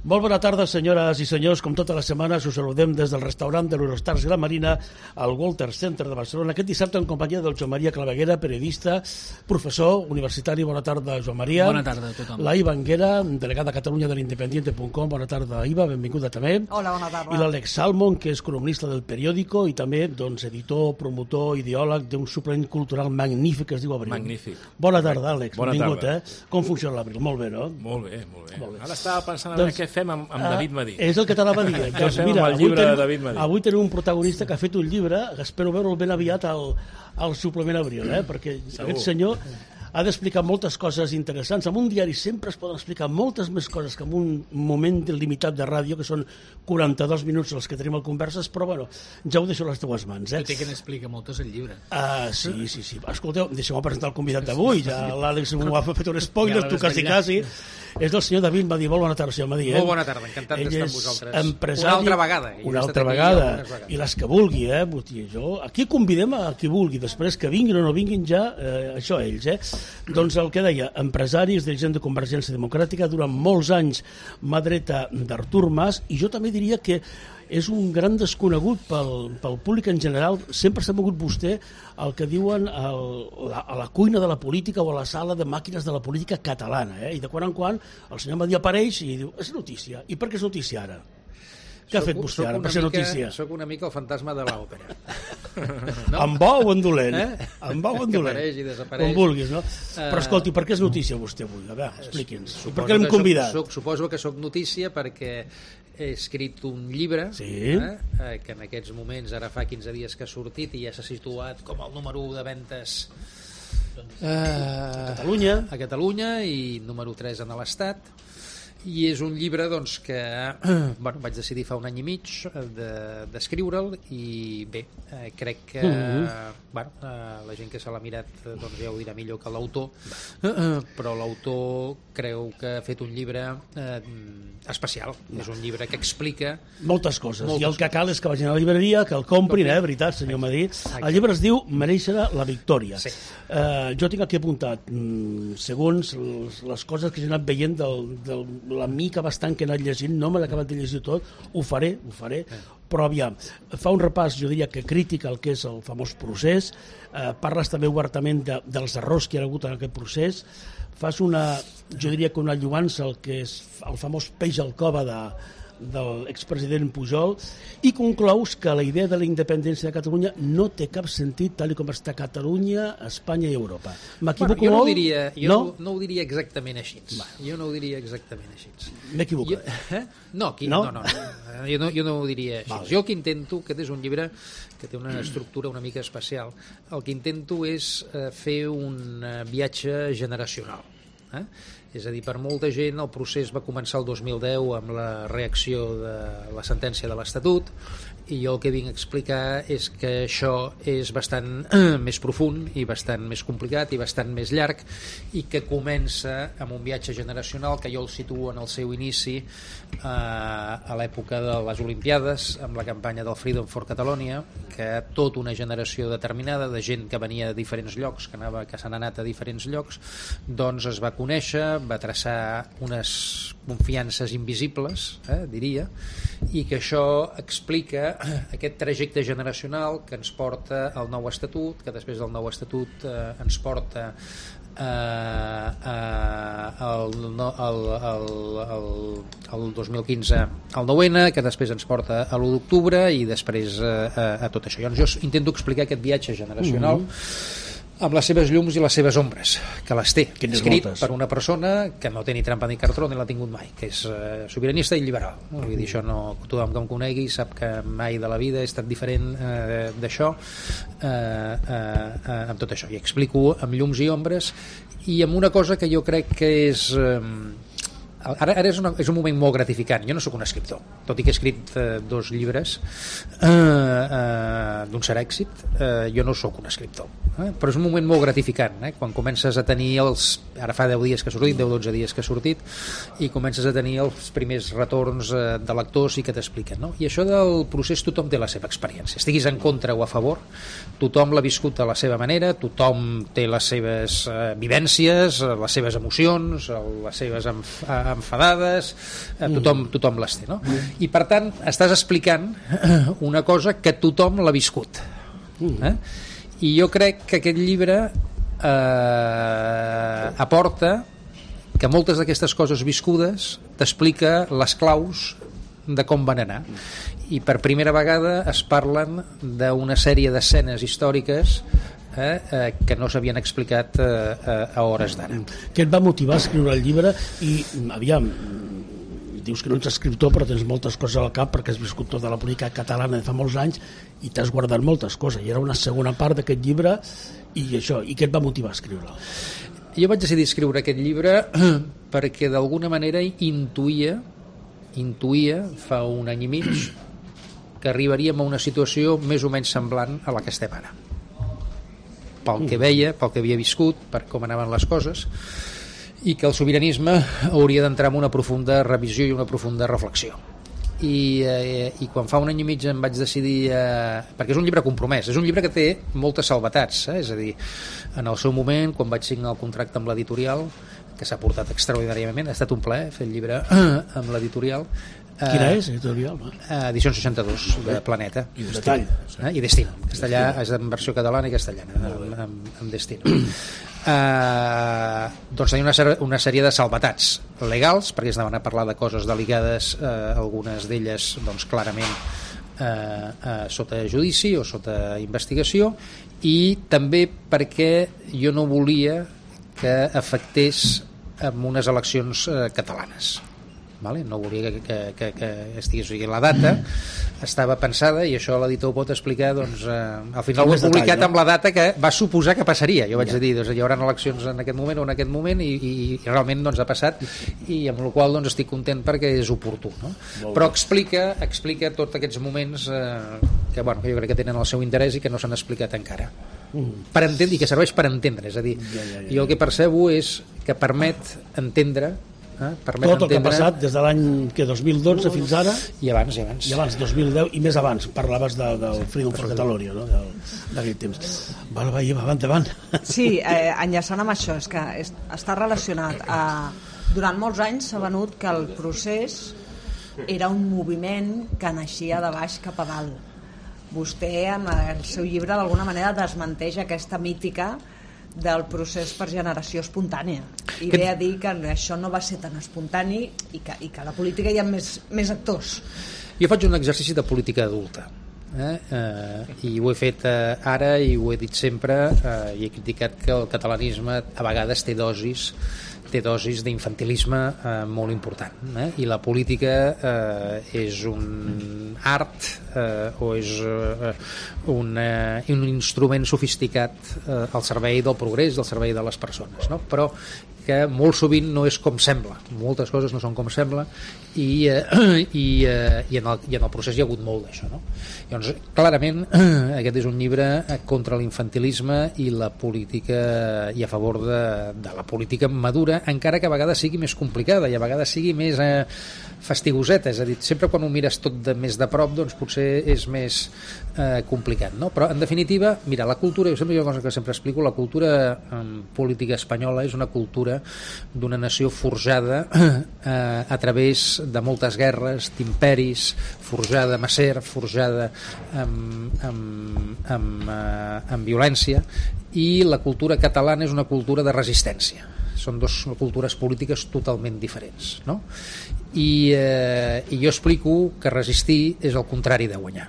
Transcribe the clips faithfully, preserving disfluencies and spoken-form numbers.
Molt bona tarda, senyores i senyors. Com totes les setmanes, us saludem des del restaurant de l'Eurostars i la Marina al Walter Center de Barcelona. Aquest dissabte en companyia del Joan Maria Claveguera, periodista, professor universitari. Bona tarda, Joan Maria. Bona tarda a tothom. La Iva Anguera, delegada a Catalunya de l'independiente punt com. Bona tarda, Iva, benvinguda també. Hola, bona tarda. I l'Àlex Salmon, que és columnista del periòdico i també doncs, editor, promotor, ideòleg d'un suplement cultural magnífic que es diu Abril. Magnífic. Bona tarda, Àlex. Bona benvingut, tarda. Eh? Com funciona l'Abril? Molt bé, no? Molt bé, molt bé. Molt bé. Ara estava pensant en Doncs, què fem amb, amb David Madí. Uh, és el que t'anava a dir. Doncs, fem mira, amb el avui llibre tenim, de David Madí. avui tenim un protagonista que ha fet un llibre, que espero veure'l ben aviat al, al suplement Abril, eh? Perquè Segur. aquest senyor ha d'explicar moltes coses interessants. En un diari sempre es poden explicar moltes més coses que en un moment limitat de ràdio, que són quaranta-dos minuts els que tenim al Converses, però bueno, ja ho deixo a les teves mans. Eh? Té que n'explica moltes el llibre. Ah, sí, sí, sí. Escolteu, deixeu-me presentar el convidat d'avui. Ja l'Àlex m'ho ha fet un spoiler, Ja tu quasi, quasi. És el senyor David Madí. Molt bona tarda, senyor Madí. Eh? Molt bona tarda, encantat d'estar amb vosaltres. Empresari, una altra vegada. Una altra vegada. I les que vulgui, eh? Jo, aquí convidem a qui vulgui, després que vinguin o no vinguin ja, eh, això ells, eh? Doncs el que deia, empresaris, dirigent de Convergència Democràtica, durant molts anys mà dreta d'Artur Mas, i jo també diria que és un gran desconegut pel, pel públic en general. Sempre s'ha mogut vostè el que diuen el, la, a la cuina de la política o a la sala de màquines de la política catalana, eh? I de quan en quan el senyor Madí apareix i diu, és notícia. I per què és notícia ara? Què ha fet vostè ara per ser notícia? Soc una mica el fantasma de l'òpera. No? En bo o en dolent? Eh? En bo o en dolent? Que apareix i desapareix. Com vulguis, no? Uh... Però escolti, per què és notícia vostè avui? A veure, expliqui'ns. Per què l'hem que convidat? Soc, soc, suposo que sóc notícia perquè he escrit un llibre, sí. eh, que en aquests moments, ara fa quinze dies que ha sortit i ja s'ha situat com el número u de ventes eh, a Catalunya. a Catalunya i número tres en l'Estat. I és un llibre doncs, que bueno, vaig decidir fa un any i mig d'escriure'l de, i bé, eh, crec que mm-hmm. bueno, eh, la gent que se l'ha mirat doncs, ja ho dirà millor que l'autor, eh, però l'autor creu que ha fet un llibre eh, especial. No. És un llibre que explica moltes coses, moltes i el que cal és que vagin a la llibreria, que el comprin, eh, veritat, senyor Madí. El llibre es diu Mereixer la victòria. Sí. Eh, jo tinc aquí apuntat, mm, segons les coses que he anat veient del, del la mica bastant que he anat llegint, no me l'he acabat de llegir tot, ho faré, ho faré, però aviam, fa un repàs, jo diria que crític al que és el famós procés, eh, parles també obertament de, dels errors que hi ha hagut en aquest procés, fas una, jo diria que una lluança al que és el famós peix al cova de del expresident Pujol, i conclous que la idea de la independència de Catalunya no té cap sentit tal com està Catalunya, Espanya i Europa. M'equivoco bueno, jo molt? No ho diria, jo no? no, no ho diria exactament així. Va. Jo no ho diria exactament així. M'equivoco. Eh? No, aquí, no? No, no, no. Jo, no, jo no ho diria així. Vale. Jo el que intento, aquest és un llibre que té una estructura una mica especial, el que intento és eh, fer un eh, viatge generacional. Eh? És a dir, per molta gent el procés va començar el dos mil deu amb la reacció de la sentència de l'Estatut, i jo el que vinc a explicar és que això és bastant eh, més profund i bastant més complicat i bastant més llarg, i que comença amb un viatge generacional que jo el situo en el seu inici eh, a l'època de les Olimpiades, amb la campanya del Freedom for Catalonia, que tota una generació determinada de gent que venia de diferents llocs, que, anava, que s'han anat a diferents llocs, doncs es va conèixer, va traçar unes confiances invisibles, eh, diria, i que això explica aquest trajecte generacional que ens porta al nou estatut, que després del nou estatut eh, ens porta eh, eh, el, el, el, el, el dos mil quinze al nou ene, que després ens porta a l'u d'octubre i després eh, a, a tot això. Llavors jo intento explicar aquest viatge generacional mm-hmm. amb les seves llums i les seves ombres, que les té, Quines escrit moltes. per una persona que no té ni trampa ni cartró ni l'ha tingut mai, que és uh, sobiranista i liberal. No? Vull dir, això no, tothom que em conegui sap que mai de la vida he estat diferent uh, d'això, uh, uh, uh, amb tot això. I explico amb llums i ombres, i amb una cosa que jo crec que és... Um, Ara, ara és, una, és un moment molt gratificant. Jo no sóc un escriptor, tot i que he escrit eh, dos llibres eh, eh, d'un cert èxit, eh, jo no sóc un escriptor, eh? Però és un moment molt gratificant, eh? Quan comences a tenir els, ara fa deu dies que ha sortit, deu dotze dies que ha sortit, i comences a tenir els primers retorns eh, de lectors i que t'expliquen, no? I això del procés tothom té la seva experiència, estiguis en contra o a favor, tothom l'ha viscut a la seva manera, tothom té les seves eh, vivències, les seves emocions, les seves amb, amb enfadades, eh, tothom, tothom les té, no? I per tant estàs explicant una cosa que tothom l'ha viscut, eh? I jo crec que aquest llibre eh, aporta que moltes d'aquestes coses viscudes t'explica les claus de com van anar, i per primera vegada es parlen d'una sèrie d'escenes històriques eh, eh, que no s'havien explicat eh, a hores d'ara. Què et va motivar a escriure el llibre? I aviam, dius que no ets escriptor però tens moltes coses al cap perquè has viscut tota la política catalana de fa molts anys i t'has guardat moltes coses, i era una segona part d'aquest llibre, i això, i què et va motivar a escriure-lo? Jo vaig decidir escriure aquest llibre perquè d'alguna manera intuïa intuïa fa un any i mig que arribaríem a una situació més o menys semblant a la que estem ara, pel que veia, pel que havia viscut, per com anaven les coses, i que el sobiranisme hauria d'entrar en una profunda revisió i una profunda reflexió. I, eh, i quan fa un any i mig em vaig decidir eh, perquè és un llibre compromès, és un llibre que té moltes salvetats, eh? És a dir, en el seu moment, quan vaig signar el contracte amb l'editorial, que s'ha portat extraordinàriament, ha estat un plaer fer el llibre amb l'editorial. Quina és l'editorial? Edició seixanta-dos de Planeta. I Destino. Eh? I Destino. Castellà és en versió catalana i castellana, amb, amb, amb Destino. Uh, doncs tenia una, ser una sèrie de salvetats legals, perquè es anaven a parlar de coses delicades, uh, algunes d'elles doncs, clarament uh, uh, sota judici o sota investigació, i també perquè jo no volia que afectés amb unes eleccions eh, catalanes, vale? No volia que, que, que, que estigués, o sigui, la data estava pensada, i això l'editor pot explicar, doncs, eh, al final ho he publicat detall, amb la data que va suposar que passaria. Jo vaig ja. dir, doncs, hi haurà eleccions en aquest moment o en aquest moment, i, i, i realment doncs, ha passat, i amb la qual doncs, estic content perquè és oportú, no? Però explica, explica tots aquests moments eh, que, bueno, que jo crec que tenen el seu interès i que no s'han explicat encara, mm. per entendre, i que serveix per entendre. És a dir, ja, ja, ja, jo el que percebo és que permet entendre Eh, tot el entendre... que ha passat des de l'any dos mil dotze fins ara, i abans, i abans, i abans dos mil deu, i més abans parlaves de, del Freedom for Catalonia, no? D'aquell temps. Val, va, Iva, avant, avant. Sí, eh, enllaçant amb això, és que és, està relacionat a, durant molts anys s'ha venut que el procés era un moviment que naixia de baix cap a dalt. Vostè en el seu llibre d'alguna manera desmenteix aquesta mítica del procés per generació espontània, i ve a dir que això no va ser tan espontani i que, i que a la política hi ha més, més actors. Jo faig un exercici de política adulta, eh? Eh, i ho he fet eh, ara, i ho he dit sempre, eh, i he criticat que el catalanisme a vegades té dosis té dosis d'infantilisme eh, molt important, eh? I la política eh, és un art eh, o és eh, un, eh, un instrument sofisticat eh, al servei del progrés, al servei de les persones, no? Però que molt sovint no és com sembla, moltes coses no són com sembla, i, eh, i, eh, i, en el, i en el procés hi ha hagut molt d'això, no? Llavors, clarament aquest és un llibre contra l'infantilisme i la política, i a favor de, de la política madura, encara que a vegades sigui més complicada i a vegades sigui més eh, fastigoseta, és a dir, sempre quan ho mires tot de més de prop, doncs potser és més eh, complicat, no? Però en definitiva, mira, la cultura, jo sempre hi ha una cosa que sempre explico, la cultura eh, política espanyola és una cultura d'una nació forjada eh, a través de moltes guerres, d'imperis, forjada amb acer, forjada amb, amb, amb, eh, amb violència, i la cultura catalana és una cultura de resistència. Són dues cultures polítiques totalment diferents, no? I, eh, i jo explico que resistir és el contrari de guanyar,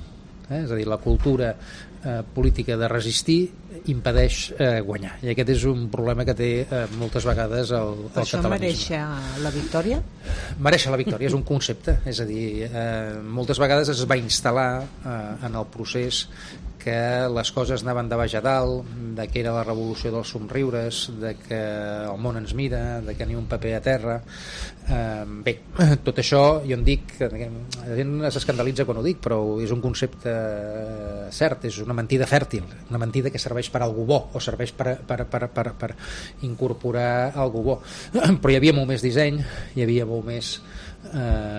eh? És a dir, la cultura eh, política de resistir impedeix eh, guanyar, i aquest és un problema que té eh, moltes vegades el, el per això catalanisme. mereix la victòria? Mereix la victòria, és un concepte, és a dir, eh, moltes vegades es va instal·lar eh, en el procés que les coses anaven de baix a dalt, de que era la revolució dels somriures, de que el món ens mira, de que ni un paper a terra. Eh, bé, tot això jo en dic, la gent s'escandalitza quan ho dic, però és un concepte cert, és una mentida fèrtil, una mentida que serveix per a algú bo, o serveix per, per, per, per, per incorporar algú bo. Però hi havia molt més disseny, hi havia molt més eh,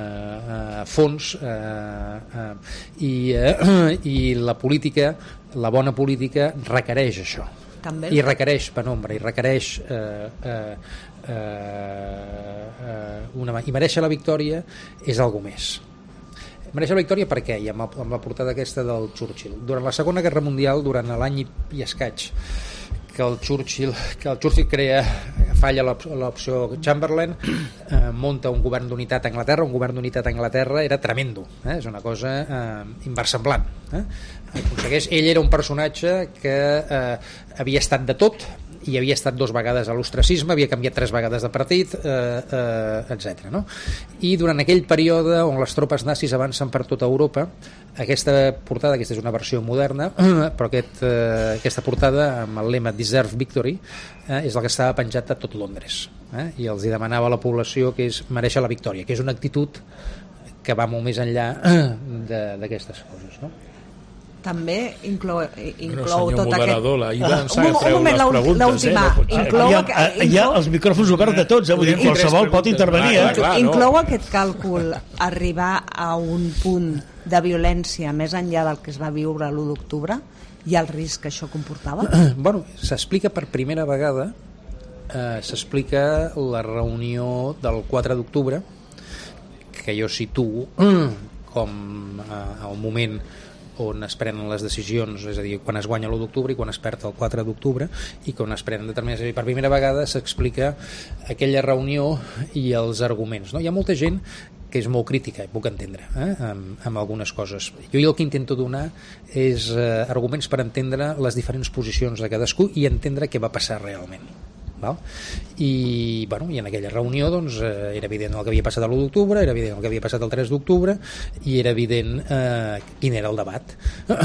eh, fons, eh, eh, i, eh, i la política, la bona política requereix això, També. I requereix penombra, i requereix eh, eh, eh, eh, una, i mereixer la victòria és algo més. Mereixer la victòria per què? I amb, amb la portada aquesta del Churchill. Durant la Segona Guerra Mundial, durant l'any i, i escaig que el Churchill, que el Churchill crea, falla l'opció Chamberlain, eh, munta un govern d'unitat a Anglaterra. Un govern d'unitat a Anglaterra era tremendo, eh? És una cosa eh, inversemblant. Eh? Aconsegueix, ell era un personatge que eh, havia estat de tot, i havia estat dues vegades a l'ostracisme, havia canviat tres vegades de partit, eh, eh, etcètera. No? I durant aquell període on les tropes nazis avancen per tota Europa, aquesta portada, aquesta és una versió moderna, però aquest, eh, aquesta portada amb el lema Deserve Victory eh, és el que estava penjat a tot Londres, eh? I els hi demanava a la població que és mereixer la victòria, que és una actitud que va molt més enllà d'aquestes coses, no? També inclou, inclou bueno, tot moderador, aquest... la Ida ens ha un, un moment, l'última. Eh? No inclou, hi ha, inclou, hi ha els micròfons oberts de tots, eh? Vull dir, qualsevol pot intervenir. Ah, Eh? clar, inclou no. aquest càlcul arribar a un punt de violència més enllà del que es va viure l'u d'octubre i el risc que això comportava? Bueno, s'explica per primera vegada, eh, s'explica la reunió del quatre d'octubre, que jo situo com eh, el moment on es prenen les decisions, és a dir, quan es guanya l'u d'octubre i quan es perd el quatre d'octubre, i quan es prenen determinades... Per primera vegada s'explica aquella reunió i els arguments. No? Hi ha molta gent que és molt crítica, puc entendre, eh? amb, amb algunes coses. Jo el que intento donar és eh, arguments per entendre les diferents posicions de cadascú i entendre què va passar realment. Val? I, bueno, i en aquella reunió doncs, eh, era evident el que havia passat l'u d'octubre, era evident el que havia passat el tres d'octubre i era evident eh, quin era el debat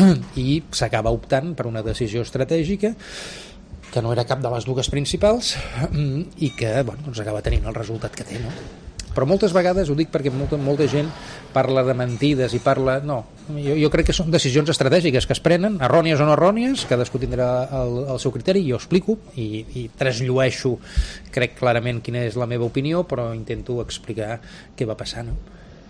i s'acaba optant per una decisió estratègica que no era cap de les dues principals i que bueno, doncs acaba tenint el resultat que té, no? Però moltes vegades, ho dic perquè molta, molta gent parla de mentides i parla... No, jo, jo crec que són decisions estratègiques que es prenen, errònies o no errònies, cadascú tindrà el, el seu criteri, jo explico i, i trasllueixo, crec clarament quina és la meva opinió, però intento explicar què va passar, no?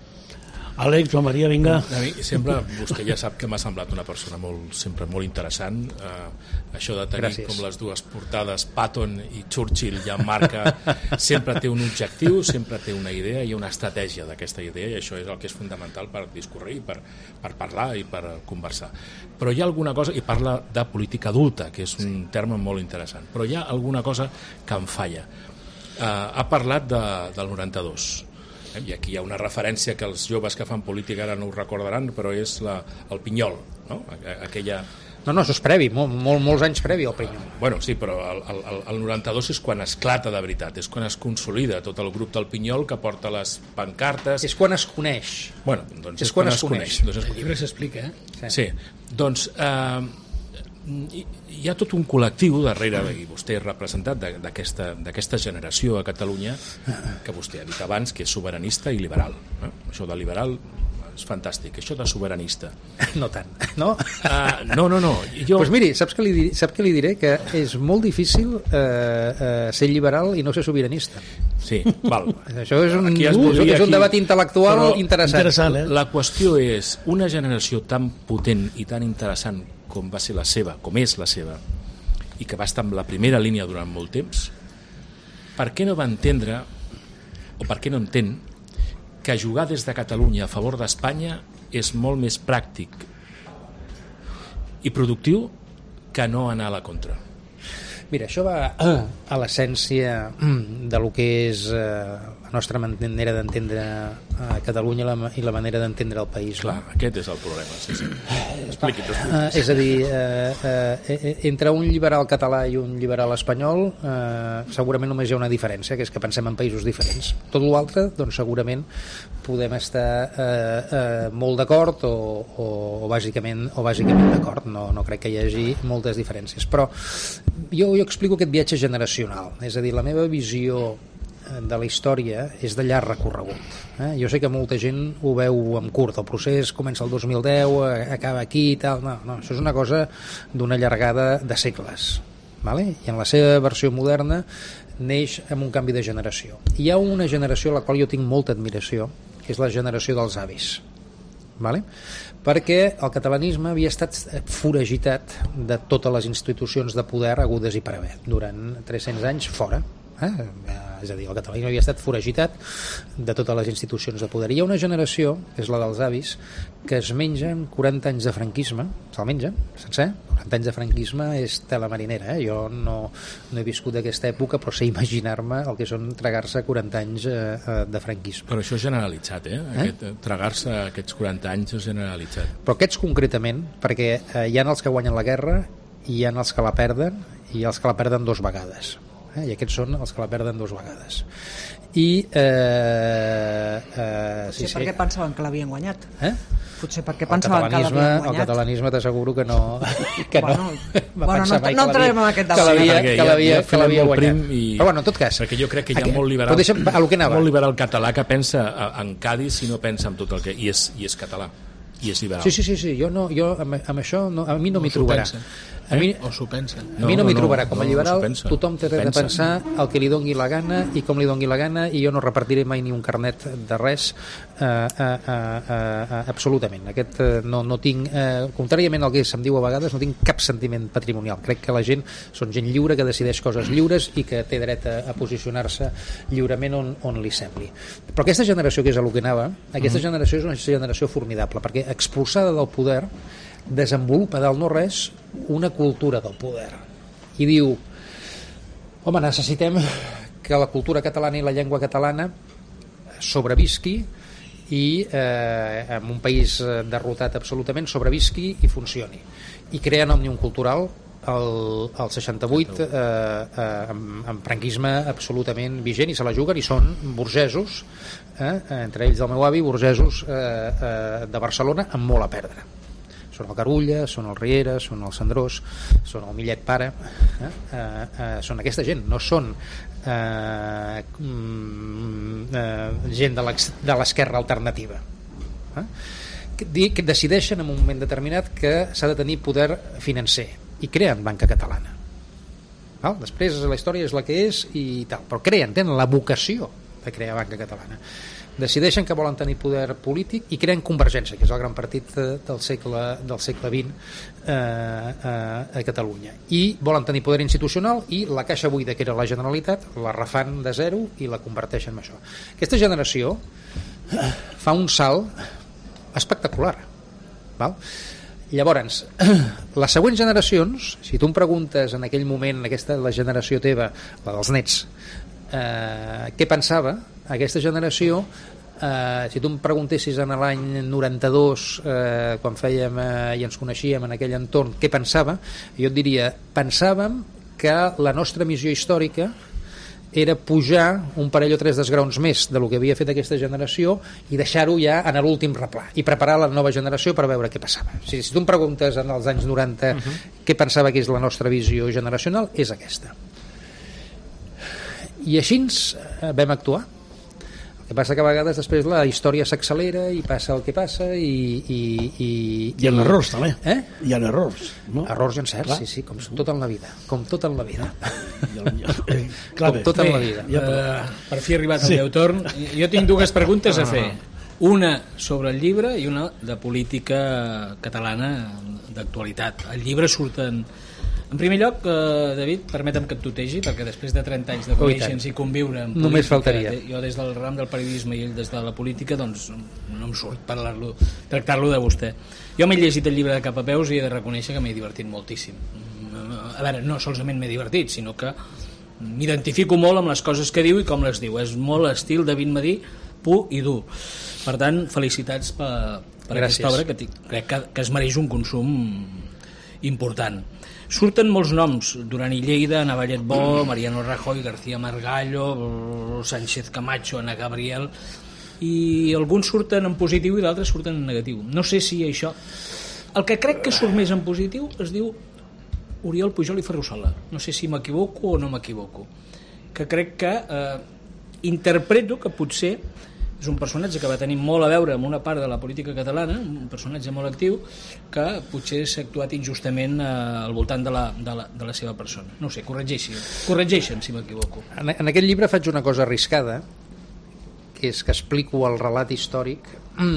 Àlex, Joan Maria, vinga. A mi sempre, vostè ja sap que m'ha semblat una persona molt, sempre molt interessant. Eh, això de tenir Gràcies. com les dues portades, Patton i Churchill, ja marca, sempre té un objectiu, sempre té una idea i una estratègia d'aquesta idea, i això és el que és fundamental per discorrir, per, per parlar i per conversar. Però hi ha alguna cosa, i parla de política adulta, que és un terme molt interessant, però hi ha alguna cosa que em falla. Eh, ha parlat de, del noranta-dos, i aquí hi ha una referència que els joves que fan política ara no ho recordaran, però és la, el Pinyol, no? Aquella... No, no, això és previ, molt, molt, molts anys previ al Pinyol. Bueno, sí, però el, el, el noranta-dos és quan esclata de veritat, és quan es consolida tot el grup del Pinyol que porta les pancartes... És quan es coneix. Bueno, doncs és, és quan, quan es, es coneix. coneix. Doncs es El llibre s'explica, eh? Sí, sí. Doncs eh, hi, hi ha tot un col·lectiu darrere, i vostè és representat d'aquesta generació a Catalunya, que vostè ha dit abans, que és sobiranista i liberal. No? Això de liberal és fantàstic, això de sobiranista. No tant, no? Uh, no, no, no. Jo... Pues miri, saps què li, diré, sap què li diré? Que és molt difícil eh, eh, ser liberal i no ser sobiranista. Sí, val. Això és un, Aquí es uh, podria, és un aquí... debat intel·lectual Però interessant. interessant, eh? La qüestió és, una generació tan potent i tan interessant com va ser la seva, com és la seva, i que va estar en la primera línia durant molt temps, per què no va entendre, o per què no entén, que jugar des de Catalunya a favor d'Espanya és molt més pràctic i productiu que no anar a la contra? Mira, això va a l'essència de lo que és eh, la nostra manera d'entendre a Catalunya i la, i la manera d'entendre el país. Clar, no? aquest és el problema. Sí, sí. Expliqui, expliqui. Eh, és a dir, eh, eh, entre un liberal català i un liberal espanyol eh, segurament només hi ha una diferència, que és que pensem en països diferents. Tot l'altre, doncs segurament podem estar eh, eh, molt d'acord o, o, o bàsicament, o bàsicament d'acord. No, no crec que hi hagi moltes diferències. Però jo, jo explico aquest viatge generacional. És a dir, la meva visió de la història és de llarg recorregut. Eh? Jo sé que molta gent ho veu amb curt, el procés comença el dos mil deu, acaba aquí i tal. No, no, això és una cosa d'una llargada de segles. Vale? I en la seva versió moderna neix amb un canvi de generació. Hi ha una generació a la qual jo tinc molta admiració, que és la generació dels avis. vale? Perquè el catalanisme havia estat foragitat de totes les institucions de poder agudes i per haver durant tres-cents anys fora. Eh? És a dir, el catalanisme havia estat foragitat de totes les institucions de poder. Hi ha una generació, que és la dels avis, que es mengen quaranta anys de franquisme, se'l mengen sencer. quaranta anys de franquisme és tela marinera, eh? Jo no, no he viscut aquesta època, però sé imaginar-me el que són tragar-se quaranta anys eh, de franquisme. Però això és generalitzat, eh? eh? Aquest, tragar-se aquests quaranta anys és generalitzat. Però aquests concretament, perquè eh, hi ha els que guanyen la guerra, hi ha els que la perden i els que la perden dos vegades. Eh? I aquests són els que la perden dues vegades. I eh, eh, sí, sí, sí. perquè pensaven que l'havien guanyat. Eh? Potser perquè pensaven que l'havien guanyat. El catalanisme t'asseguro que no, que bueno, no, bueno, no, no entrarem en aquest debat, que l'havia sí, que l'havia que l'havia guanyat. I... Però bueno, en tot cas, perquè jo crec que hi ha aquí, molt liberal, deixem, a lo que anava. molt liberal català que pensa en Cádiz i no pensa en tot el que i és i és català. I és liberal. Sí, sí, sí, sí. Jo no, jo amb, amb això no, a mi no, no m'hi trobarà. A mi, eh? O s'ho pensa. A mi no, no m'hi trobarà. Com a no, liberal, no tothom té dret a pensar el que li dongui la gana i com li dongui la gana, i jo no repartiré mai ni un carnet de res, eh, eh, eh, eh, absolutament. Aquest eh, no, no tinc, eh, contràriament al que se'm diu a vegades, no tinc cap sentiment patrimonial. Crec que la gent són gent lliure, que decideix coses lliures i que té dret a, a posicionar-se lliurement on, on li sembli. Però aquesta generació, que és a lo que anava, aquesta mm. generació és una generació formidable, perquè expulsada del poder desenvolupa del no res una cultura del poder i diu, home, necessitem que la cultura catalana i la llengua catalana sobrevisqui i eh, en un país derrotat absolutament sobrevisqui i funcioni, i creen Òmnium Cultural el, el seixanta-vuit eh, eh, amb, amb franquisme absolutament vigent, i se la juguen, i són burgesos, eh, entre ells el meu avi, burgesos eh, eh, de Barcelona amb molt a perdre. Són el Carulla, són el Riera, són el Cendrós, són el Millet Pare, eh? Eh, eh, són aquesta gent, no són eh, eh, gent de l'esquerra alternativa. Eh? Que, que decideixen en un moment determinat que s'ha de tenir poder financer i creen Banca Catalana. Val? Després la història és la que és i tal, però creen, tenen la vocació de crear Banca Catalana. Decideixen que volen tenir poder polític i creen Convergència, que és el gran partit del segle, del segle vint eh, eh, a Catalunya, i volen tenir poder institucional, i la caixa buida que era la Generalitat la refan de zero i la converteixen en això. Aquesta generació fa un salt espectacular, val? Llavors, les següents generacions, si tu em preguntes en aquell moment, aquesta, la generació teva, la dels nets, eh, què pensava aquesta generació, eh, si tu em preguntessis en l'any noranta-dos, eh, quan fèiem eh, i ens coneixíem en aquell entorn, què pensava, jo et diria, pensàvem que la nostra missió històrica era pujar un parell o tres d'esgraons més de lo que havia fet aquesta generació i deixar-ho ja en l'últim replà i preparar la nova generació per veure què passava. Si, si tu em preguntes en els anys noranta uh-huh. què pensava que és la nostra visió generacional, és aquesta. I així eh, vam actuar. El que passa que a vegades després la història s'accelera i passa el que passa i... I, i, hi ha i... errors també, eh? hi ha errors, no? Errors i encerts, clar. sí, sí, com tot en la vida, com tot en la vida. Clar, com tot en la vida. Bé, uh, per fi ha arribat sí. el meu torn. Jo tinc dues preguntes a fer. Una sobre el llibre i una de política catalana d'actualitat. Al llibre surten... En primer lloc, eh, David, permetem que et tutegi, perquè després de trenta anys de conèixer-nos i conviure en política, només faltaria. Jo des del ram del periodisme i ell des de la política, doncs no em surt parlar-lo, tractar-lo de vostè. Jo m'he llegit el llibre de cap a peus i he de reconèixer que m'he divertit moltíssim. A veure, no solament m'he divertit, sinó que m'identifico molt amb les coses que diu i com les diu. És molt estil David Madí, pur i dur. Per tant, felicitats per, per aquesta obra, que crec que, que es mereix un consum important. Surten molts noms, Duran i Lleida, Navallet Bo, Mariano Rajoy, García Margallo, Sánchez Camacho, Ana Gabriel, i alguns surten en positiu i d'altres surten en negatiu. No sé si això... El que crec que surt més en positiu es diu Oriol Pujol i Ferrusola. No sé si m'equivoco o no m'equivoco. Que crec que eh, interpreto que potser és un personatge que va tenir molt a veure amb una part de la política catalana, un personatge molt actiu, que potser s'ha actuat injustament eh, al voltant de la, de, la, de la seva persona. No ho sé, corregeixi, corregeixen si m'equivoco. En, en aquest llibre faig una cosa arriscada, que és que explico el relat històric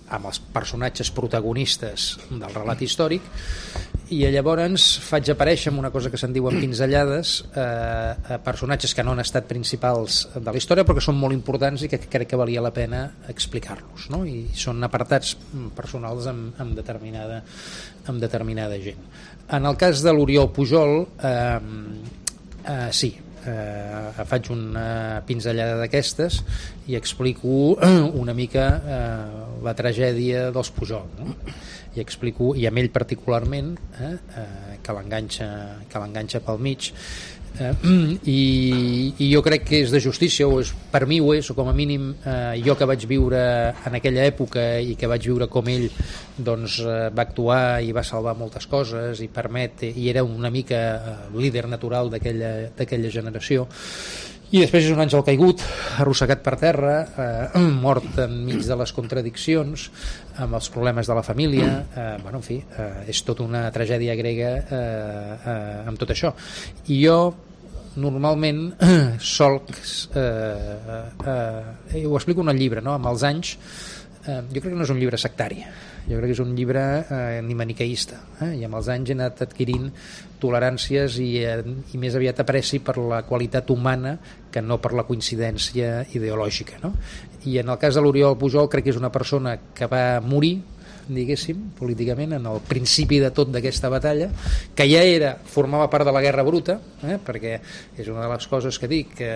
amb els personatges protagonistes del relat històric, i llavors faig aparèixer amb una cosa que se'n diuen pinzellades eh, personatges que no han estat principals de la història però que són molt importants i que crec que valia la pena explicar-los, no? I són apartats personals amb, amb, determinada, amb determinada gent. En el cas de l'Oriol Pujol eh, eh, sí, eh, faig una pinzellada d'aquestes i explico una mica eh, la tragèdia dels Pujol, no? I explico, i amb ell particularment eh, eh, que l'enganxa que l'enganxa pel mig eh, i, i jo crec que és de justícia, o és, per mi ho és, o com a mínim eh, jo que vaig viure en aquella època i que vaig viure com ell doncs eh, va actuar i va salvar moltes coses i permet, i era una mica eh, líder natural d'aquella d'aquella generació. I després és un àngel caigut, arrossegat per terra, eh, mort enmig de les contradiccions, amb els problemes de la família, eh, bueno, en fi, eh, és tota una tragèdia grega eh, eh, amb tot això. I jo normalment eh, solc, eh, eh, ho explico en el llibre, no? Amb els anys, eh, jo crec que no és un llibre sectari, jo crec que és un llibre eh, ni maniqueista, eh? I amb els anys he anat adquirint toleràncies i, eh, i més aviat apreci per la qualitat humana que no per la coincidència ideològica, no? I en el cas de l'Oriol Pujol crec que és una persona que va morir, diguéssim, políticament en el principi de tot d'aquesta batalla, que ja era, formava part de la Guerra Bruta, eh? Perquè és una de les coses que dic, que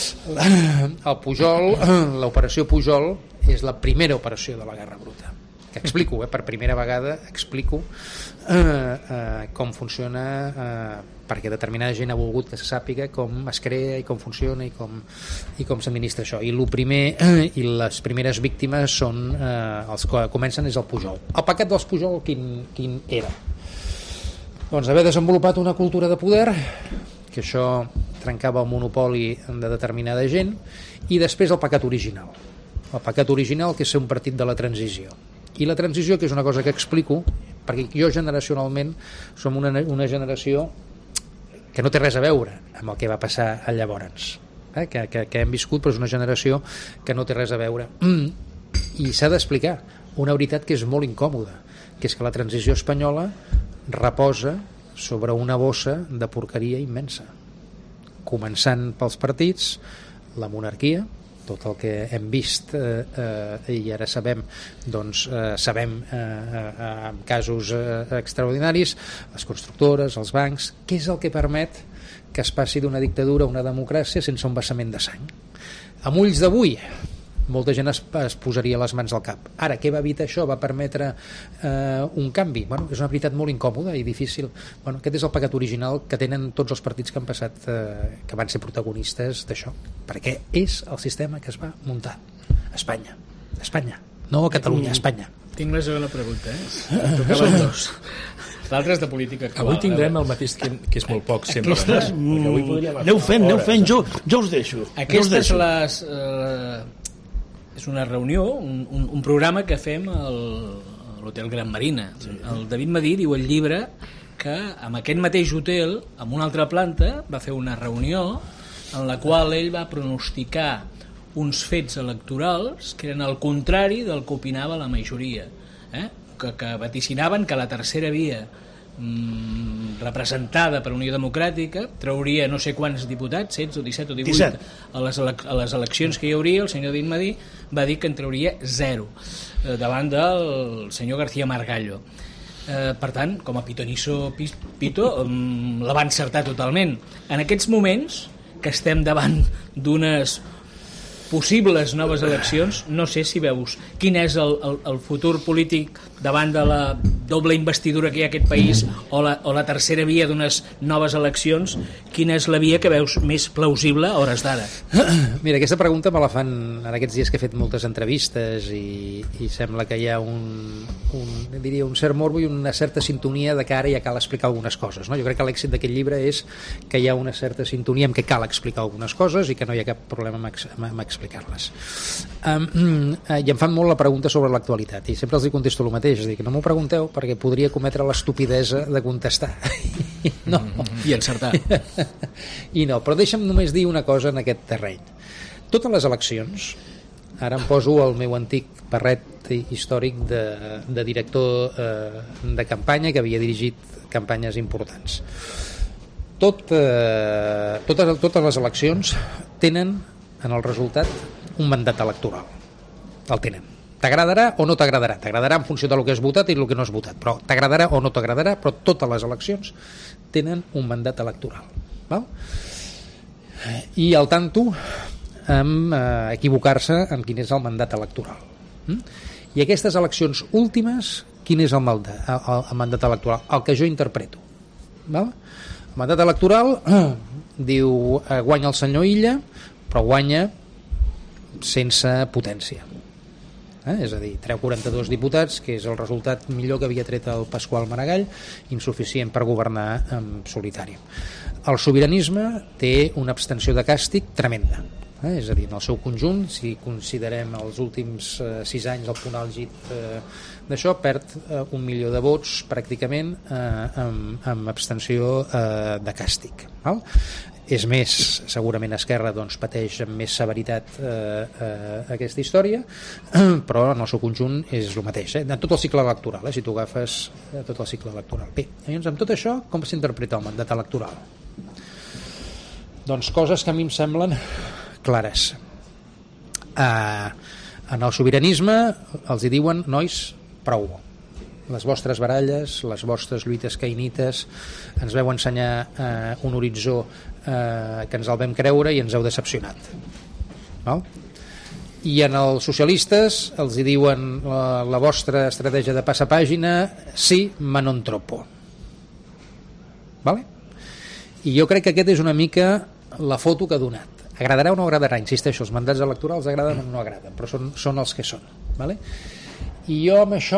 el Pujol, l'operació Pujol és la primera operació de la Guerra Bruta, que explico, eh, per primera vegada explico eh, eh, com funciona, eh, perquè determinada gent ha volgut que se sàpiga com es crea i com funciona i com, i com s'administra això, i el primer eh, i les primeres víctimes són eh, els que comencen és el Pujol. El pecat dels Pujol quin, quin era? Doncs haver desenvolupat una cultura de poder, que això trencava el monopoli de determinada gent, i després el pecat original el pecat original que és ser un partit de la transició. I la transició, que és una cosa que explico, perquè jo generacionalment som una, una generació que no té res a veure amb el que va passar a llavors, eh? que, que, que hem viscut, però és una generació que no té res a veure. Mm. I s'ha d'explicar una veritat que és molt incòmoda, que és que la transició espanyola reposa sobre una bossa de porqueria immensa, començant pels partits, la monarquia, tot el que hem vist eh, eh, i ara sabem doncs eh, sabem eh, eh, en casos eh, extraordinaris, les constructores, els bancs, què és el que permet que es passi d'una dictadura a una democràcia sense un vessament de sang? Amb ulls d'avui molta gent es, es posaria les mans al cap. Ara, què va evitar això? Va permetre eh, un canvi? Bueno, és una veritat molt incòmoda i difícil. Bueno, aquest és el pecat original que tenen tots els partits que han passat, eh, que van ser protagonistes d'això, perquè és el sistema que es va muntar a Espanya. A Espanya, no a Catalunya, a Espanya. Tinc la segona pregunta, eh? Tocaven dos. L'altre és de política actual. Avui tindrem el mateix que, que és molt poc sempre. Aquestes, mm, aneu fent, aneu fent, jo, jo us deixo. Aquestes us deixo. les... Eh, és una reunió, un, un, un programa que fem al, a l'Hotel Gran Marina. El David Madí diu al llibre que amb aquest mateix hotel, amb una altra planta, va fer una reunió en la qual ell va pronosticar uns fets electorals que eren al contrari del que opinava la majoria, eh? que, que vaticinaven que la tercera via mm, representada per Unió Democràtica trauria no sé quants diputats, setze o disset o divuit, disset. A, les a les eleccions que hi hauria. El senyor David Madí va dir que en trauria zero eh, davant del senyor García Margallo. Eh, per tant, com a pitonisso pito, um, la va encertar totalment. En aquests moments que estem davant d'unes possibles noves eleccions, no sé si veus quin és el, el, el futur polític davant de la doble investidura que hi ha a aquest país, o la, o la tercera via d'unes noves eleccions. Quina és la via que veus més plausible a hores d'ara? Mira, aquesta pregunta me la fan en aquests dies que he fet moltes entrevistes i, i sembla que hi ha un, un, diria, un cert morbo i una certa sintonia de que ara ja cal explicar algunes coses, no? Jo crec que l'èxit d'aquest llibre és que hi ha una certa sintonia en què cal explicar algunes coses i que no hi ha cap problema amb, ex, amb explicar-les. Um, I em fan molt la pregunta sobre l'actualitat i sempre els hi contesto el mateix, és a dir, que no m'ho pregunteu perquè podria cometre l'estupidesa de contestar. No. I encertar. I no, però deixa'm només dir una cosa en aquest terreny. Totes les eleccions, ara em poso el meu antic barret històric de, de director eh, de campanya que havia dirigit campanyes importants. Tot, eh, totes, totes les eleccions tenen en el resultat un mandat electoral. El tenen. T'agradarà o no t'agradarà. T'agradarà en funció del que has votat i el que no has votat, però t'agradarà o no t'agradarà, però totes les eleccions tenen un mandat electoral. Val? I al tanto amb eh, equivocar-se en quin és el mandat electoral. Mm? I aquestes eleccions últimes, quin és el mandat, el, el mandat electoral? El que jo interpreto. Val? El mandat electoral eh, diu eh, guanya el senyor Illa, però guanya sense potència. Eh? És a dir, treu quaranta-dos diputats, que és el resultat millor que havia tret el Pasqual Maragall, insuficient per governar en solitari. El sobiranisme té una abstenció de càstig tremenda, eh? És a dir, en el seu conjunt, si considerem els últims eh, sis anys el punt àlgid eh, d'això, perd eh, un milió de vots pràcticament eh, amb, amb abstenció eh, de càstig. Val? És més, segurament Esquerra doncs, pateix amb més severitat eh, eh, aquesta història, però en el seu conjunt és el mateix, eh? En tot el cicle electoral, eh? Si tu agafes eh, tot el cicle electoral. Bé, llavors amb tot això, com s'interpreta el mandat electoral? Doncs coses que a mi em semblen clares. Eh, en el sobiranisme els hi diuen, nois, prou. Les vostres baralles, les vostres lluites caïnites ens veu ensenyar eh, un horitzó eh, que ens el vam creure i ens heu decepcionat. Val? I en els socialistes els hi diuen la, la vostra estratègia de passapàgina, sí, ma non troppo. Vale? I jo crec que aquest és una mica la foto que ha donat. Agradarà o no agradarà, insisteixo, els mandats electorals agraden o no agraden, però són, són els que són. Vale? I jo amb això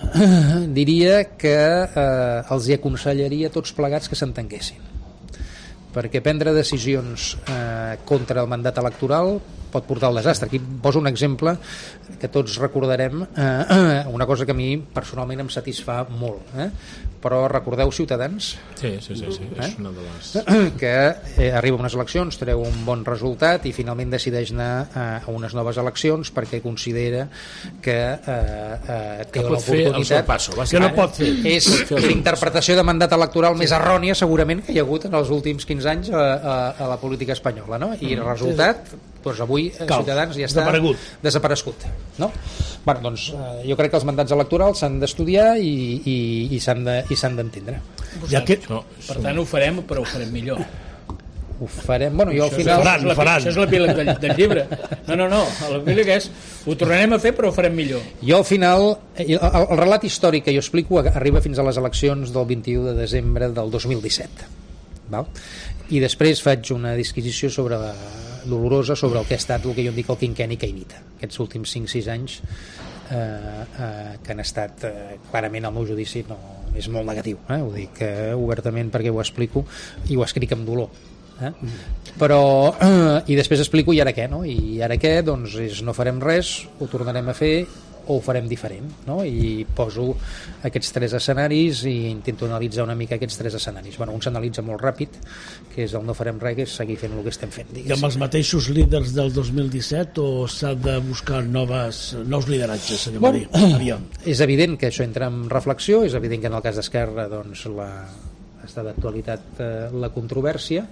diria que eh, els hi aconsellaria tots plegats que s'entenguessin, perquè prendre decisions eh, contra el mandat electoral pot portar al desastre. Aquí poso un exemple que tots recordarem, eh, una cosa que a mi personalment em satisfà molt, eh? Però recordeu Ciutadans? Sí, sí, sí, sí. Eh? És una de les... que eh, arriba a unes eleccions, treu un bon resultat i finalment decideix anar a, a unes noves eleccions perquè considera que eh, eh, té l'oportunitat que no pot fer. És l'interpretació de mandat electoral més errònia segurament que hi ha hagut en els últims quinze anys a, a, a la política espanyola, no? I el resultat, doncs avui Cal, Ciutadans ja està desaparegut, desaparegut no? Bueno, doncs eh, jo crec que els mandats electorals s'han d'estudiar i, i, i s'han de, i s'han d'entendre. Ja que... No, Per tant, ho farem, però ho farem millor. Ho farem, bueno, jo al Això final... és la- Això és l'epíleg del, del llibre. No, no, no, l'epíleg és ho tornarem a fer, però ho farem millor. Jo al final, el, el relat històric que jo explico arriba fins a les eleccions del vint-i-u de desembre del dos mil disset. Val? I després faig una disquisició sobre la, dolorosa sobre el que ha estat el que jo en dic el quinquenni caïnita, aquests últims cinc sis anys eh, eh, que han estat eh, clarament, al meu judici no, és molt negatiu, eh? Ho dic eh, obertament perquè ho explico i ho escric amb dolor, eh? Però eh, i després explico i ara què, no? I ara què, doncs és no farem res, ho tornarem a fer o ho farem diferent, no? I poso aquests tres escenaris i intento analitzar una mica aquests tres escenaris. Bueno, un s'analitza molt ràpid, que és el no farem res, que és seguir fent el que estem fent. I amb els mateixos líders del dos mil disset o s'ha de buscar noves, nous lideratges, senyor Bueno, Maria? és evident que això entra en reflexió, és evident que en el cas d'Esquerra doncs, la, està d'actualitat eh, la controvèrsia.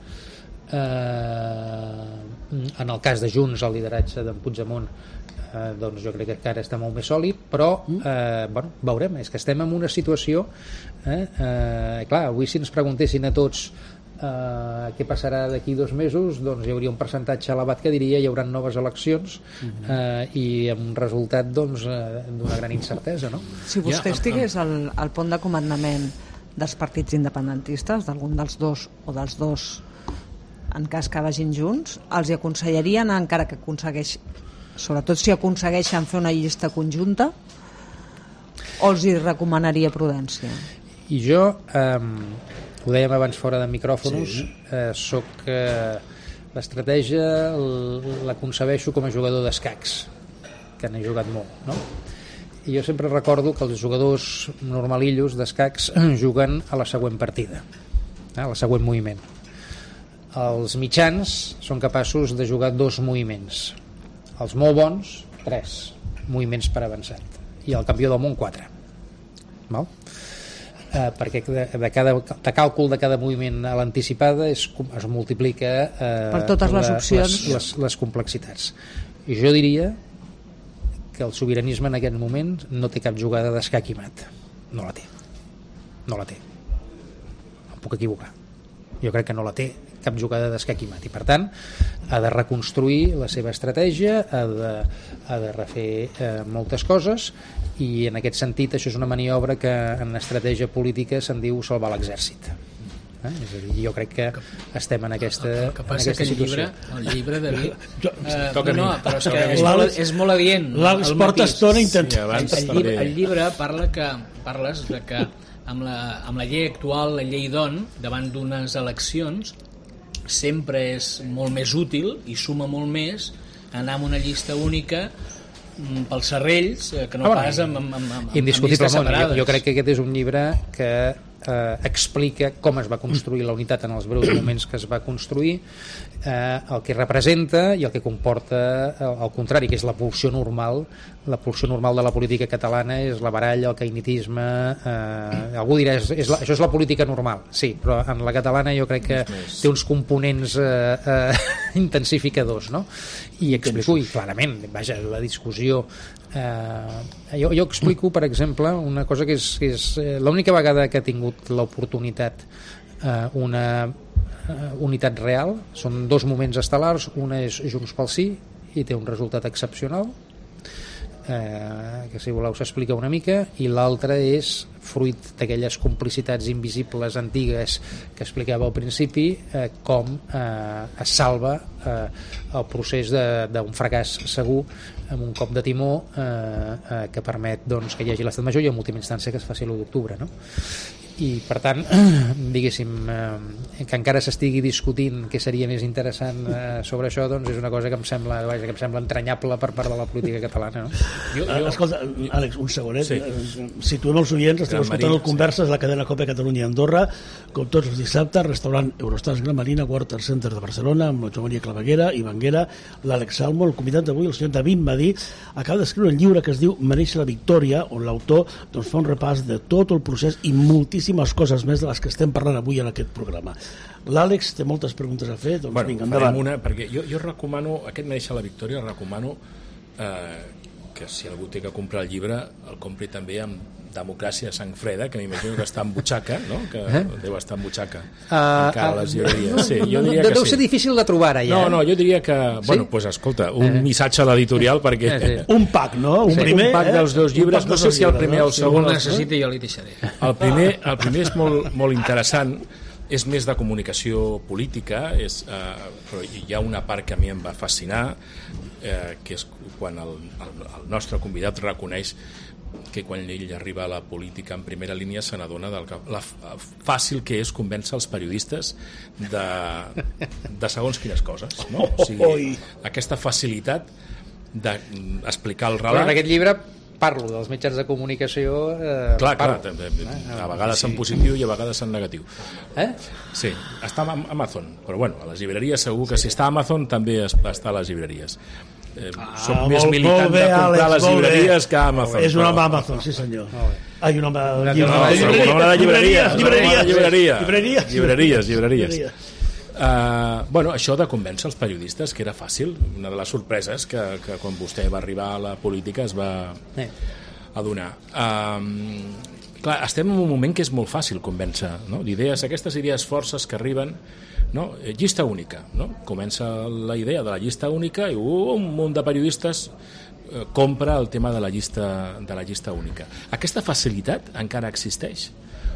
Eh, en el cas de Junts, el lideratge d'en Puigdemont eh, doncs jo crec que encara està molt més sòlid, però eh, bueno, veurem, és que estem en una situació eh, eh, clar, avui si ens preguntessin a tots eh, què passarà d'aquí dos mesos, doncs hi hauria un percentatge elevat que diria hi haurà noves eleccions eh, i amb un resultat doncs, eh, d'una gran incertesa, no? Si vostè Ja, estigués al, al pont de comandament dels partits independentistes, d'algun dels dos o dels dos en cas que vagin junts, els hi aconsellarien, encara que aconsegueix, sobretot si aconsegueixen fer una llista conjunta, o els hi recomanaria prudència? I jo, eh, ho dèiem abans fora de micròfons, sí. eh, soc eh, l'estratègia la concebeixo com a jugador d'escacs, que n'he jugat molt, no? I jo sempre recordo que els jugadors normalillos d'escacs juguen a la següent partida, eh, a la següent moviment. Els mitjans són capaços de jugar dos moviments, els molt bons, tres moviments per avançat, i el campió del món quatre. Val? Eh, perquè de, de, cada, de càlcul de cada moviment a l'anticipada es, es multiplica eh, per totes les la, opcions les, les, les complexitats. I jo diria que el sobiranisme en aquest moment no té cap jugada d'escac i mat. No la té. No la té. Em puc equivocar. Jo crec que no la té cap jugada d'escac i mat, i per tant ha de reconstruir la seva estratègia, ha de, ha de refer eh, moltes coses, i en aquest sentit això és una maniobra que en estratègia política se'n diu salvar l'exèrcit. Eh? És a dir, jo crec que estem en aquesta, el que passa en aquesta que el llibre, situació. el llibre David, eh, Toca no, a mi. però és que Toca a mi. és molt, és molt adient L'Àlex el porta matís. estona intentant. Sí, abans el, llibre, també. el llibre parla que parles de que amb la, amb la llei actual, la llei D O N, davant d'unes eleccions sempre és molt més útil i suma molt més anar amb una llista única pels serrells que no Ah, pas amb, amb, amb, amb, amb indiscutiblement, llistes separades. jo, jo crec que aquest és un llibre que eh, explica com es va construir la unitat en els breus moments que es va construir, eh, el que representa i el que comporta el, el contrari, que és la pulsió normal. La pulsió normal de la política catalana és la baralla, el caïnitisme, eh, algú dirà és, és la, això és la política normal, sí, però en la catalana jo crec que té uns components eh, eh, intensificadors, no? I explico, i clarament, vaja, la discussió eh, jo, jo explico, per exemple, una cosa que és, que és eh, l'única vegada que ha tingut l'oportunitat eh, una eh, unitat real, són dos moments estel·lars, una és Junts pel Sí i té un resultat excepcional, eh, que si voleu s'explica una mica, i l'altra és fruit d'aquelles complicitats invisibles antigues que explicava al principi, eh, com eh, es salva eh, el procés d'un fracàs segur amb un cop de timó eh, eh, que permet doncs, que hi hagi l'estat major i en última instància que es faci l'u d'octubre, no? I per tant diguéssim eh, que encara s'estigui discutint què seria més interessant eh, sobre això, doncs és una cosa que em sembla, vaja, que em sembla entranyable per part de la política catalana, no? Jo, jo... Escolta, Àlex, un segonet, Sí. sí. Situem els oients, estem Gran escoltant Marí, el Converses, la cadena COPE Catalunya Andorra, com tots els dissabtes, restaurant Eurostars Gran Marina, Water Center de Barcelona, amb la Joan Maria Claveguera i Banguera, l'Àlex Salmo, el convidat d'avui, el senyor David Madí, acaba d'escriure un llibre que es diu Mereix la victòria, on l'autor doncs, fa un repàs de tot el procés i moltíssimes coses més de les que estem parlant avui en aquest programa. L'Àlex té moltes preguntes a fer, doncs bueno, vinga, farem endavant. una, perquè jo, jo recomano, aquest Mereix la victòria, recomano eh, que si algú té que comprar el llibre el compri també amb Democràcia a sang freda, que m'imagino que està en butxaca, no? Que eh? deu estar en butxaca uh, encara a les llibreries. Sí, jo diria que deu sí. ser difícil de trobar ara ja. No, no, jo diria que, bueno, pues escolta, un missatge a l'editorial perquè Eh, sí. Un pack, no? Un sí, primer, un pack eh? dels dos llibres, Un pack no dels sé dos si el llibres, primer o el no? Si algú segon. el necessita jo li deixaré. El primer, el primer és molt, molt interessant, és més de comunicació política, és, eh, però hi ha una part que a mi em va fascinar, eh, que és quan el, el, el nostre convidat reconeix que quan ell arriba a la política en primera línia se n'adona del que, la fàcil que és convèncer els periodistes de, de segons quines coses, no? O sigui, aquesta facilitat d'explicar el relat. Però en aquest llibre parlo dels mitjans de comunicació, eh, clar, clar, parlo. a vegades en positiu i a vegades en negatiu. Eh? Sí, està a Amazon, però bueno, a les llibreries segur que si està a Amazon també està a les llibreries. Eh, ah, soc més militant bé, de comprar Àlex, les llibreries que a Amazon. És un home però... Amazon, sí senyor. Ai, un home de No, llibreries. soc un home de llibreries. Llibreries, Llibreries, llibreries. llibreries, llibreries. Uh, bueno, això de convèncer els periodistes que era fàcil, una de les sorpreses que, que quan vostè va arribar a la política es va Eh. adonar. Um, clar, estem en un moment que és molt fàcil convèncer, no? D'idees, aquestes idees forces que arriben, no? Llista única, no? Comença la idea de la llista única i uh, un munt de periodistes eh, compra el tema de la llista de la llista única. Aquesta facilitat encara existeix?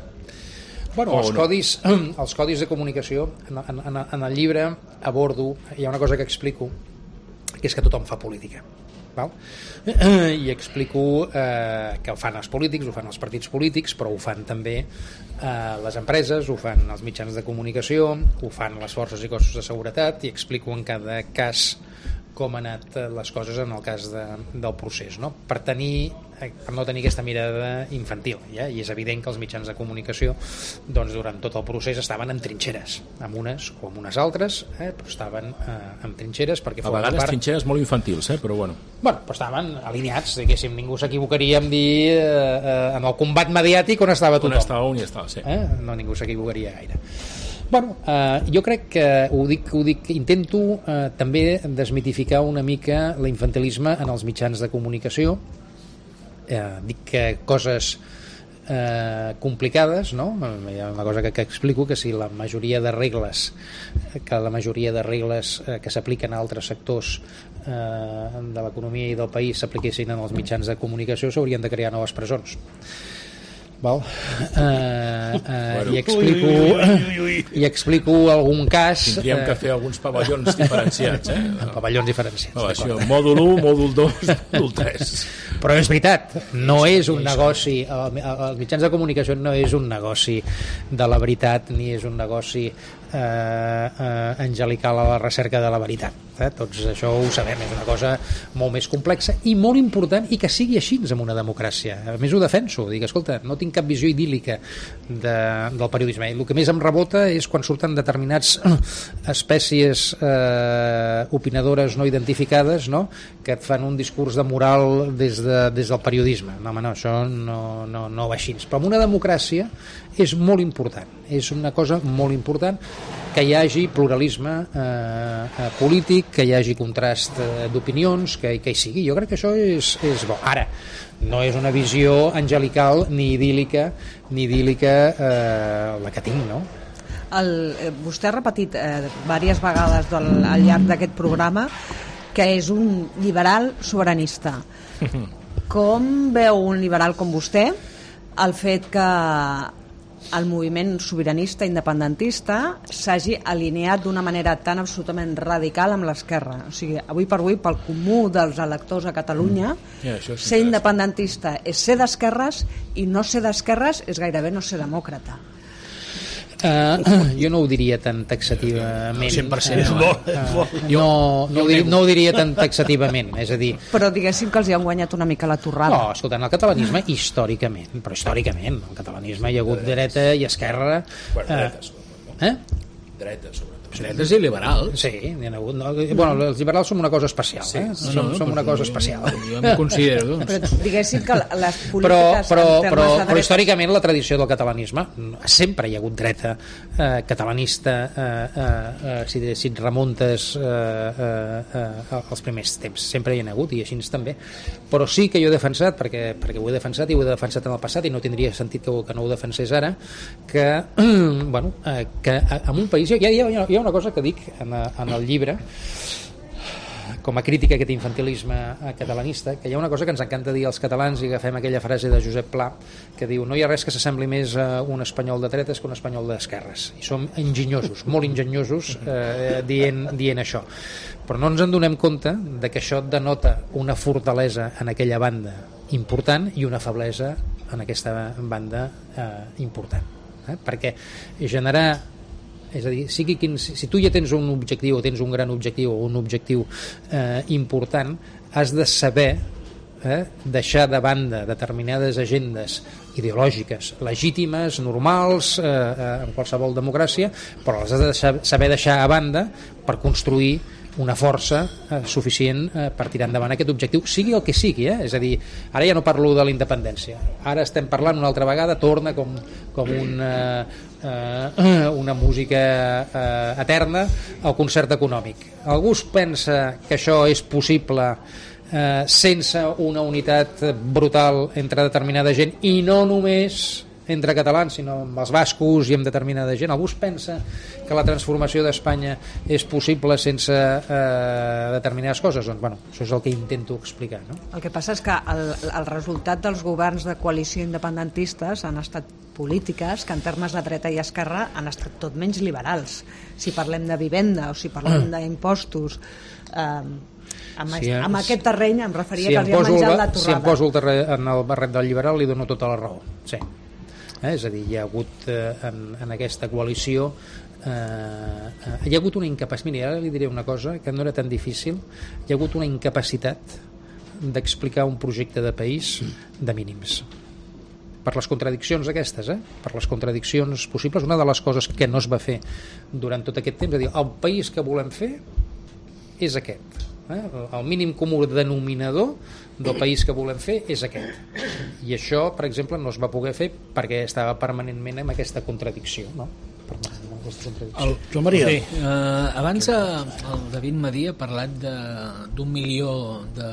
Bueno, O els, no? codis, els codis de comunicació, en, en, en el llibre abordo, hi ha una cosa que explico, que és que tothom fa política. Val? I explico eh, que ho fan els polítics, ho fan els partits polítics, però ho fan també eh, les empreses, ho fan els mitjans de comunicació, ho fan les forces i cossos de seguretat, i explico en cada cas com han anat les coses en el cas de, del procés, no? Per tenir per no tenir aquesta mirada infantil, ja? I és evident que els mitjans de comunicació doncs, durant tot el procés estaven en trinxeres, amb unes o amb unes altres, eh? però estaven eh, en trinxeres perquè a vegades part... trinxeres molt infantils, eh? però bueno. Bueno, però estaven alineats, diguéssim, ningú s'equivocaria en dir eh, eh, en el combat mediàtic on estava tothom. On estava, on hi estava, sí. Eh? No, ningú s'equivocaria gaire. Bueno, eh, jo crec que ho dic, ho dic intento eh, també desmitificar una mica l'infantilisme en els mitjans de comunicació. Eh, dic que coses eh, complicades, no? Hi ha una cosa que, que explico, que si la majoria de regles que la majoria de regles eh, que s'apliquen a altres sectors eh, de l'economia i del país s'apliquessin en els mitjans de comunicació, s'haurien de crear noves presons. Val? Uh, uh, bueno. I explico ui, ui, ui, ui. i explico algun cas. Tindríem uh, que fer alguns pavellons diferenciats, eh? Pavellons diferenciats. No, això, mòdul u, mòdul dos, mòdul tres. Però és veritat, no és un negoci, els mitjans de comunicació no és un negoci de la veritat, ni és un negoci eh, eh, angelical a la recerca de la veritat. Eh? Tots això ho sabem, és una cosa molt més complexa i molt important, i que sigui així en una democràcia. A més ho defenso, dic, escolta, no tinc cap visió idíl·lica de, del periodisme. I el que més em rebota és quan surten determinats espècies eh, opinadores no identificades, no? Que et fan un discurs de moral des, de, des del periodisme. No, home, no, això no, no, no va així. Però en una democràcia és molt important, és una cosa molt important que hi hagi pluralisme eh, polític, que hi hagi contrast eh, d'opinions, que, que hi sigui. Jo crec que això és, és bo. Ara, no és una visió angelical ni idíl·lica ni idíl·lica eh, la que tinc, no? El, eh, vostè ha repetit eh, diverses vegades del, al llarg d'aquest programa que és un liberal sobiranista. Com veu un liberal com vostè el fet que el moviment sobiranista independentista s'hagi alineat d'una manera tan absolutament radical amb l'esquerra? O sigui, avui per avui, pel comú dels electors a Catalunya, mm. yeah, sí ser independentista és ser d'esquerres, i no ser d'esquerres és gairebé no ser demòcrata. Uh, jo no ho diria tan taxativament. cent per cent uh, uh, no, no, ho diria, no ho diria tan taxativament, és a dir... Però diguéssim que els hi han guanyat una mica la torrada. No, escoltant, el catalanisme històricament, però històricament, el catalanisme hi ha hagut dreta i esquerra... Bueno, dreta, sobretot. Eh? Dreta, sobretot. Dretes i liberals. Sí, n'hi ha hagut. No? Bueno, els liberals som una cosa especial, sí. eh? Som, no, no, som una cosa especial. Jo m'ho considero. Però diguéssim que les polítiques... Però, però, però, de però històricament la tradició del catalanisme, sempre hi ha hagut dreta eh, catalanista, eh, eh, si, si et remuntes eh, eh, eh, als primers temps, sempre hi ha hagut, i així també. Però sí que jo he defensat, perquè, perquè ho he defensat i ho he defensat en el passat, i no tindria sentit que, que no ho defensés ara, que, bueno, eh, que en un país hi ha, hi ha, hi ha una cosa que dic en, en el llibre com a crítica a aquest infantilisme catalanista, que hi ha una cosa que ens encanta dir als catalans, i agafem aquella frase de Josep Pla que diu: no hi ha res que s'assembli més a un espanyol de dretes que un espanyol d'esquerres, i som enginyosos, molt enginyosos eh, dient, dient això, però no ens en donem compte de que això denota una fortalesa en aquella banda important i una feblesa en aquesta banda eh, important, eh? Perquè generar, és a dir, sigui quin, si tu ja tens un objectiu o tens un gran objectiu o un objectiu eh, important, has de saber eh, deixar de banda determinades agendes ideològiques legítimes, normals eh, eh, en qualsevol democràcia, però les has de deixar, saber deixar a banda per construir una força eh, suficient eh, per tirar endavant aquest objectiu, sigui el que sigui, eh? És a dir, ara ja no parlo de la independència, ara estem parlant una altra vegada, torna com, com una, eh, una música eh, eterna al concert econòmic. Algú es pensa que això és possible eh, sense una unitat brutal entre determinada gent, i no només entre catalans, sinó amb els bascos i amb determinada gent. Algú es pensa que la transformació d'Espanya és possible sense eh, determinades coses? Doncs, bueno, això és el que intento explicar, no? El que passa és que el, el resultat dels governs de coalició independentistes han estat polítiques que en termes de dreta i esquerra han estat tot menys liberals. Si parlem de vivenda o si parlem d'impostos, eh, amb, sí, eh? amb aquest terreny em referia si que els hi han menjat la torrada. Si em poso el terreny, en el barret del liberal, li dono tota la raó, sí. Eh, és a dir, hi ha hagut eh, en, en aquesta coalició eh, eh, hi ha hagut una incapacitat, mira, ara li diré una cosa que no era tan difícil, hi ha hagut una incapacitat d'explicar un projecte de país de mínims. Per les contradiccions aquestes, eh? per les contradiccions possibles, una de les coses que no es va fer durant tot aquest temps, és dir, el país que volem fer és aquest. Eh? El mínim comú denominador del país que volem fer és aquest. I això, per exemple, no es va poder fer perquè estava permanentment en aquesta contradicció, no? Permanentment en aquesta contradicció. El Joan Maria. Sí, eh, abans eh, el David Madí ha parlat d'un milió de,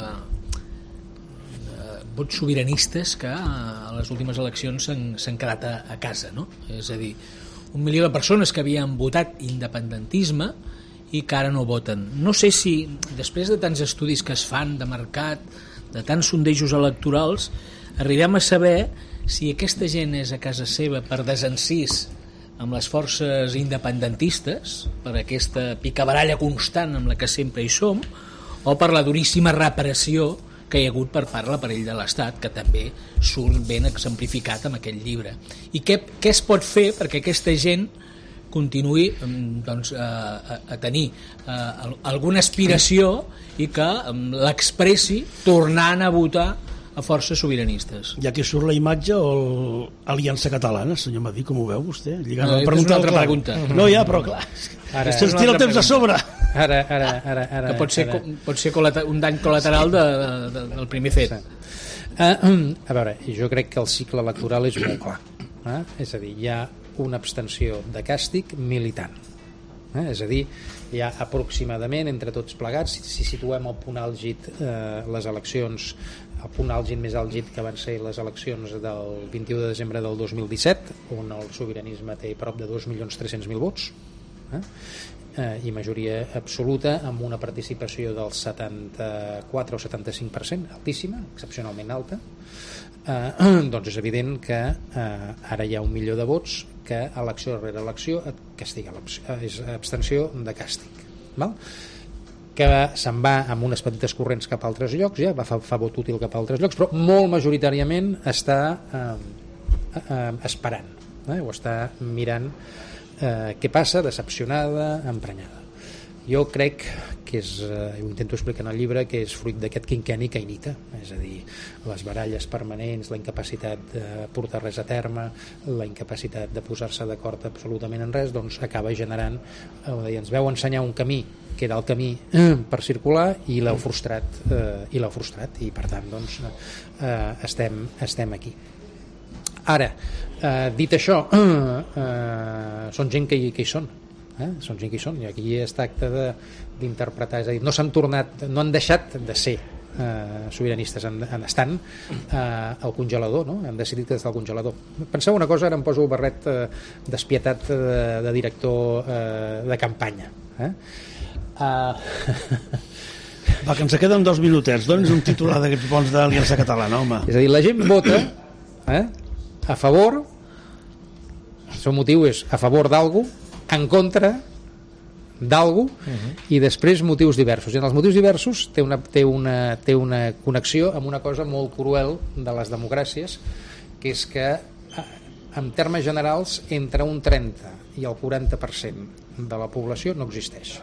de vots sobiranistes que a les últimes eleccions s'han quedat a, a casa, no? És a dir, un milió de persones que havien votat independentisme i que ara no voten. No sé si, després de tants estudis que es fan de mercat, de tants sondejos electorals, arribem a saber si aquesta gent és a casa seva per desencís amb les forces independentistes, per aquesta picabaralla constant amb la que sempre hi som, o per la duríssima repressió que hi ha hagut per part de l'aparell de l'Estat, que també surt ben exemplificat en aquest llibre. I què, què es pot fer perquè aquesta gent continuï doncs, a, a tenir a, alguna aspiració i que l'expressi tornant a votar a forces sobiranistes. I aquí surt la imatge o l'Aliança Catalana, senyor Madí, com ho veu vostè? Lligant no, és una altra clar. pregunta. No, ja, però clar, ara, se'ns tira el temps pregunta. a sobre. Ara, ara, ara, ara, que pot ser, ara. pot ser un dany col·lateral de, de, del primer fet. Uh, a veure, jo crec que el cicle electoral és molt clar. Eh? És a dir, hi ha una abstenció de càstig militant. Eh? És a dir, hi ha aproximadament, entre tots plegats, si situem el punt àlgid eh, les eleccions, el punt àlgid més àlgid que van ser les eleccions del vint-i-u de desembre del dos mil disset, on el sobiranisme té prop de dos milions tres-cents mil vots, eh? Eh, i majoria absoluta amb una participació del setanta-quatre o setanta-cinc per cent, altíssima, excepcionalment alta. Eh, doncs és evident que eh, ara hi ha un milió de vots que elecció rere elecció et castiga, és abstenció de càstig, val? Que se'n va amb unes petites corrents cap a altres llocs, ja va fa, fa vot útil cap a altres llocs, però molt majoritàriament està eh, eh, esperant, eh? o està mirant eh, què passa, decepcionada, emprenyada. Jo crec que és, eh, ho intento explicar en el llibre, que és fruit d'aquest quinquenni caïnita, és a dir, les baralles permanents, la incapacitat de portar res a terme, la incapacitat de posar-se d'acord absolutament en res, doncs acaba generant, eh, ens veu ensenyar un camí que era el camí eh, per circular i l'heu frustrat, eh, i l'heu frustrat i per tant doncs eh, estem, estem aquí. Ara, eh, dit això, eh, eh, són gent que hi, que hi són. Eh? Són gent que hi són i aquí es tracta d'interpretar, és a dir, no s'han tornat, no han deixat de ser eh, sobiranistes, en, en estan eh, al congelador, no? Han decidit que és del congelador. Penseu una cosa, ara em poso el barret eh, despietat de, de director eh, de campanya, eh? Uh... Va, que ens queden dos minutets, doni'ns un titular d'aquests bons de l'Aliança Catalana, home. És a dir, la gent vota eh, a favor, el seu motiu és a favor d'algú, en contra d'algú, uh-huh. i després motius diversos. I en els motius diversos té una, té, una, té una connexió amb una cosa molt cruel de les democràcies, que és que en termes generals entre un trenta i el quaranta per cent de la població no existeix.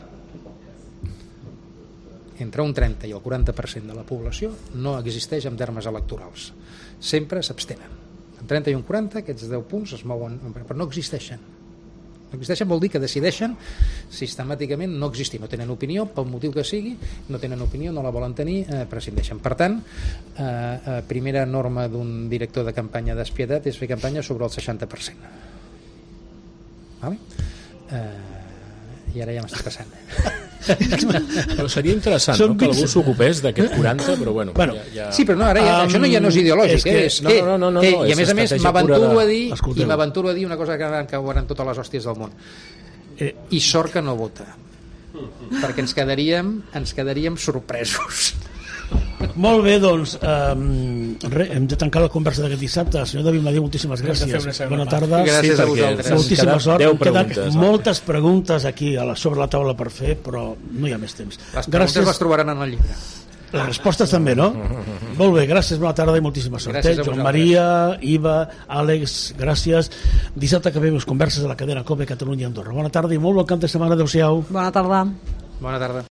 Entre un trenta i el quaranta per cent de la població no existeix en termes electorals. Sempre s'abstenen. En trenta i un quaranta, aquests deu punts es mouen, però no existeixen. No existeixen vol dir que decideixen sistemàticament no existir, no tenen opinió, pel motiu que sigui, no tenen opinió, no la volen tenir, eh, prescindeixen. Per tant, eh, eh, primera norma d'un director de campanya despietat és fer campanya sobre el seixanta per cent. Vale? Eh, I ara ja m'està passant. Però seria interessant, no?, que algú s'ocupés d'aquest quaranta, però bueno, bueno ja, ja... Sí, però no, ara ja, um, això no, ja no és ideològic, és que, eh? és no, no, no, no, eh, no, i a més a més m'aventuro de... a dir Escolteu. i m'aventuro a dir una cosa que cauran totes les hòsties del món. Eh, I sort que no vota, perquè ens quedaríem ens quedaríem sorpresos. Molt bé, doncs um, re, hem de tancar la conversa d'aquest dissabte. Senyor David Madí, moltíssimes gràcies. Bona tarda. Gràcies sí, a vosaltres. Moltíssima sort. Hem quedat moltes preguntes aquí a la, sobre la taula per fer, però no hi ha més temps. Les preguntes gràcies. Les trobaran en el llibre. Les respostes també, no? Molt bé, gràcies, bona tarda i moltíssima sort. Eh? Joan Maria, Iva, Àlex, gràcies. Dissabte que ve les converses a la cadena COPE Catalunya i Andorra. Bona tarda i molt bon cap de setmana. Adéu-siau. Bona tarda. Bona tarda.